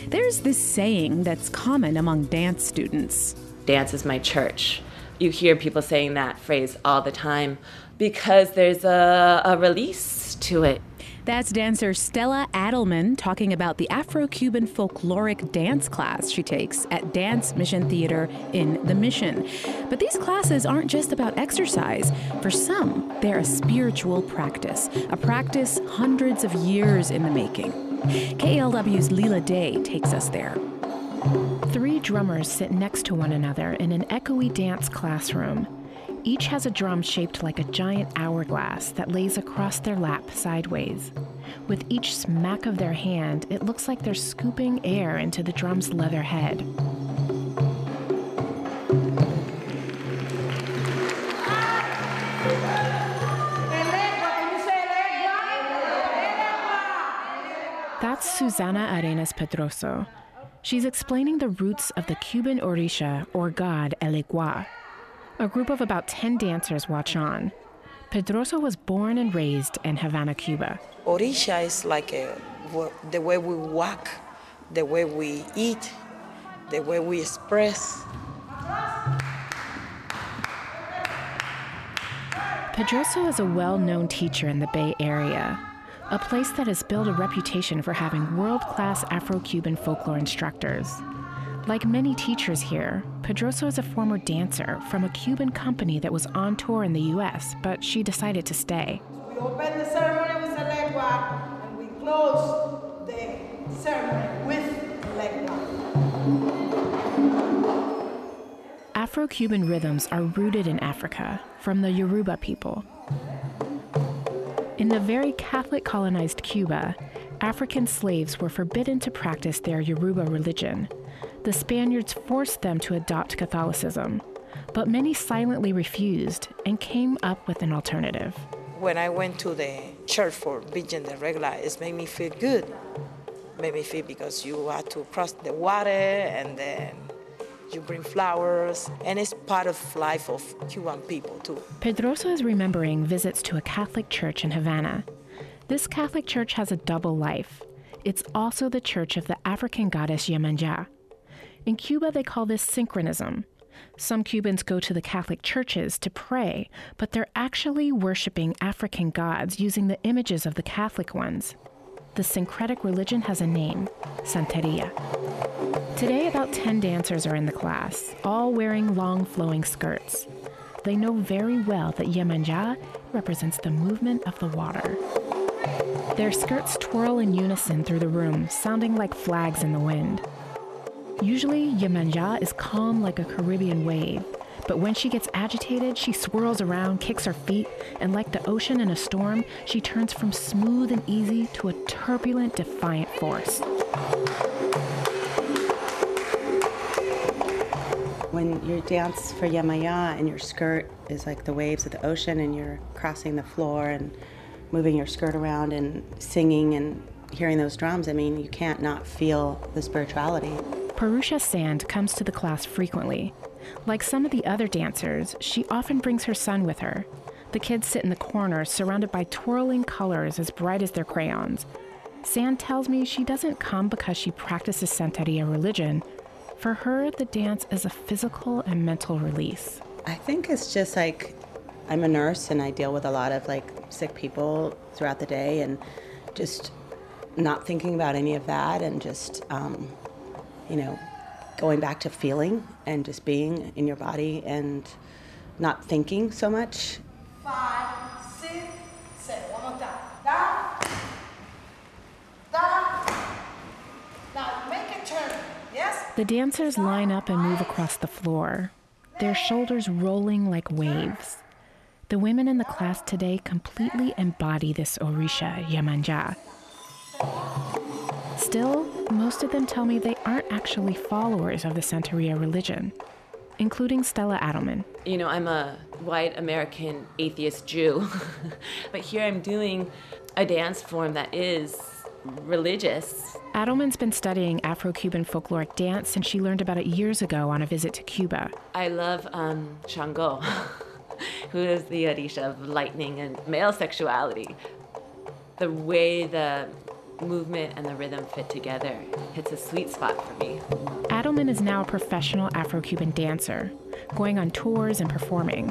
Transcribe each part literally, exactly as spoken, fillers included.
There's this saying that's common among dance students. Dance is my church. You hear people saying that phrase all the time because there's a, a release to it. That's dancer Stella Adelman talking about the Afro-Cuban folkloric dance class she takes at Dance Mission Theater in The Mission. But these classes aren't just about exercise. For some, they're a spiritual practice, a practice hundreds of years in the making. K L W's Leela Day takes us there. Three drummers sit next to one another in an echoey dance classroom. Each has a drum shaped like a giant hourglass that lays across their lap sideways. With each smack of their hand, it looks like they're scooping air into the drum's leather head. That's Susana Arenas Pedroso. She's explaining the roots of the Cuban Orisha, or god, Elegua. A group of about ten dancers watch on. Pedroso was born and raised in Havana, Cuba. Orisha is like a, the way we walk, the way we eat, the way we express. Pedroso is a well-known teacher in the Bay Area, a place that has built a reputation for having world-class Afro-Cuban folklore instructors. Like many teachers here, Pedroso is a former dancer from a Cuban company that was on tour in the U S, but she decided to stay. We open the ceremony with Elegua, and we close the ceremony with Elegua. Afro-Cuban rhythms are rooted in Africa, from the Yoruba people. In the very Catholic colonized Cuba, African slaves were forbidden to practice their Yoruba religion. The Spaniards forced them to adopt Catholicism, but many silently refused and came up with an alternative. When I went to the church for Virgin de Regla, it made me feel good. It made me feel because you had to cross the water and then you bring flowers, and it's part of life of Cuban people too. Pedroso is remembering visits to a Catholic church in Havana. This Catholic church has a double life. It's also the church of the African goddess Yemanja. In Cuba, they call this synchronism. Some Cubans go to the Catholic churches to pray, but they're actually worshiping African gods using the images of the Catholic ones. The syncretic religion has a name, Santeria. Today, about ten dancers are in the class, all wearing long flowing skirts. They know very well that Yemanja represents the movement of the water. Their skirts twirl in unison through the room, sounding like flags in the wind. Usually, Yemanja is calm like a Caribbean wave, but when she gets agitated, she swirls around, kicks her feet, and like the ocean in a storm, she turns from smooth and easy to a turbulent, defiant force. When you dance for Yemaya and your skirt is like the waves of the ocean and you're crossing the floor and moving your skirt around and singing and hearing those drums, I mean, you can't not feel the spirituality. Purusha Sand comes to the class frequently. Like some of the other dancers, she often brings her son with her. The kids sit in the corner, surrounded by twirling colors as bright as their crayons. Sand tells me she doesn't come because she practices Santeria religion. For her, the dance is a physical and mental release. I think it's just like, I'm a nurse and I deal with a lot of like sick people throughout the day, and just not thinking about any of that and just, um, you know, going back to feeling and just being in your body and not thinking so much. Five, six, seven. One more time. Down. Down. Now make a turn. Yes? The dancers line up and move across the floor, their shoulders rolling like waves. The women in the class today completely embody this Orisha, Yemanja. Still, most of them tell me they aren't actually followers of the Santeria religion, including Stella Adelman. You know, I'm a white American atheist Jew, but here I'm doing a dance form that is religious. Adelman's been studying Afro-Cuban folkloric dance since she learned about it years ago on a visit to Cuba. I love um, Shango, who is the Orisha of lightning and male sexuality. The way the movement and the rhythm fit together hits a sweet spot for me. Adelman is now a professional Afro-Cuban dancer, going on tours and performing.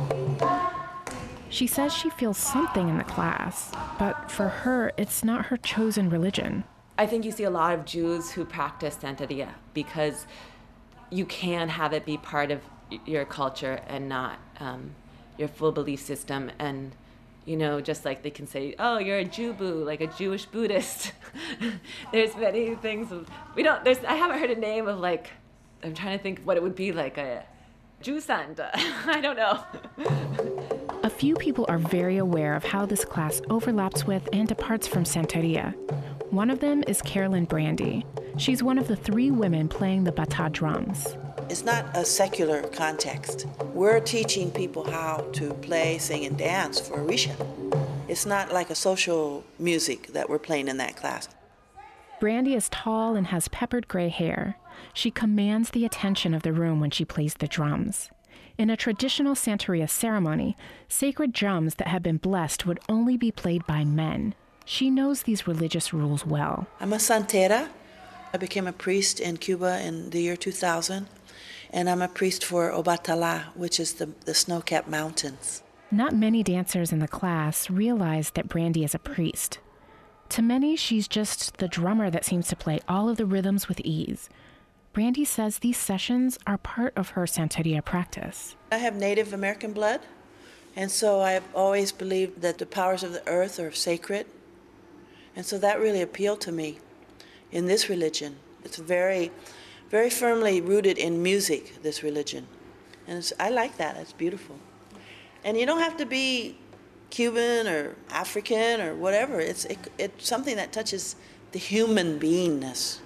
She says she feels something in the class, but for her, it's not her chosen religion. I think you see a lot of Jews who practice Santeria because you can have it be part of your culture and not um, your full belief system. And, you know, just like they can say, oh, you're a Jew-boo, like a Jewish Buddhist. There's many things. Of, we don't, there's, I haven't heard a name of like, I'm trying to think what it would be like a Jew Santa. I don't know. A few people are very aware of how this class overlaps with and departs from Santeria. One of them is Carolyn Brandy. She's one of the three women playing the bata drums. It's not a secular context. We're teaching people how to play, sing, and dance for Orisha. It's not like a social music that we're playing in that class. Brandy is tall and has peppered gray hair. She commands the attention of the room when she plays the drums. In a traditional Santeria ceremony, sacred drums that have been blessed would only be played by men. She knows these religious rules well. I'm a santera. I became a priest in Cuba in the year two thousand, and I'm a priest for Obatala, which is the, the snow-capped mountains. Not many dancers in the class realize that Brandy is a priest. To many, she's just the drummer that seems to play all of the rhythms with ease. Brandy says these sessions are part of her Santeria practice. I have Native American blood, and so I've always believed that the powers of the earth are sacred. And so that really appealed to me in this religion. It's very, very firmly rooted in music, this religion. And it's, I like that, it's beautiful. And you don't have to be Cuban or African or whatever. It's, it, it's something that touches the human beingness.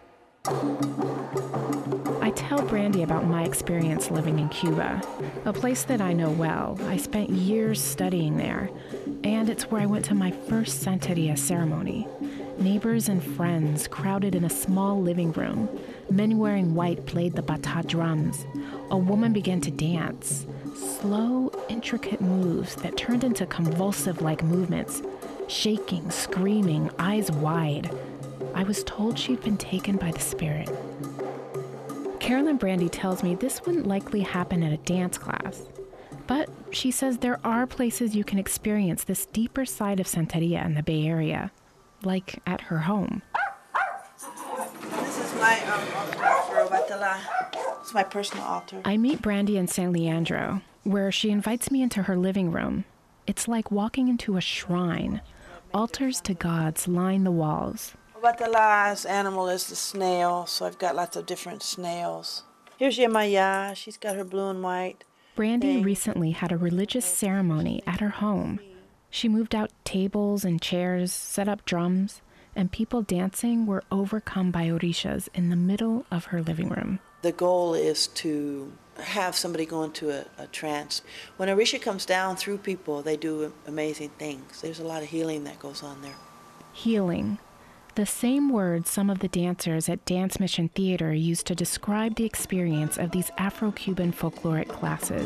I tell Brandy about my experience living in Cuba, a place that I know well. I spent years studying there, and it's where I went to my first Santeria ceremony. Neighbors and friends crowded in a small living room. Men wearing white played the bata drums. A woman began to dance, slow, intricate moves that turned into convulsive-like movements, shaking, screaming, eyes wide. I was told she'd been taken by the spirit. Carolyn Brandy tells me this wouldn't likely happen at a dance class. But she says there are places you can experience this deeper side of Santeria in the Bay Area, like at her home. This is my um, altar for Obatala. It's my personal altar. I meet Brandy in San Leandro, where she invites me into her living room. It's like walking into a shrine. Altars to gods line the walls. Obatala's animal is the snail, so I've got lots of different snails. Here's Yemaya. She's got her blue and white. Brandy thing. recently had a religious ceremony at her home. She moved out tables and chairs, set up drums, and people dancing were overcome by orishas in the middle of her living room. The goal is to have somebody go into a, a trance. When Orisha comes down through people, they do amazing things. There's a lot of healing that goes on there. Healing. The same words some of the dancers at Dance Mission Theater used to describe the experience of these Afro-Cuban folkloric classes.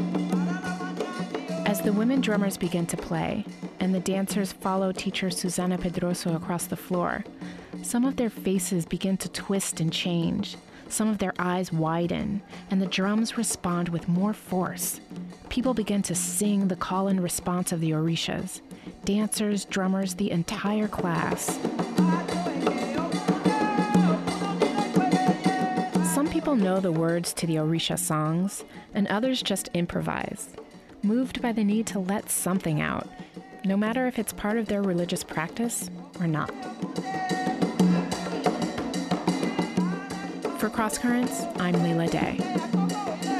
As the women drummers begin to play, and the dancers follow teacher Susana Pedroso across the floor, some of their faces begin to twist and change. Some of their eyes widen, and the drums respond with more force. People begin to sing the call and response of the orishas. Dancers, drummers, the entire class. Some people know the words to the Orisha songs, and others just improvise, moved by the need to let something out, no matter if it's part of their religious practice or not. For Cross Currents, I'm Leila Day.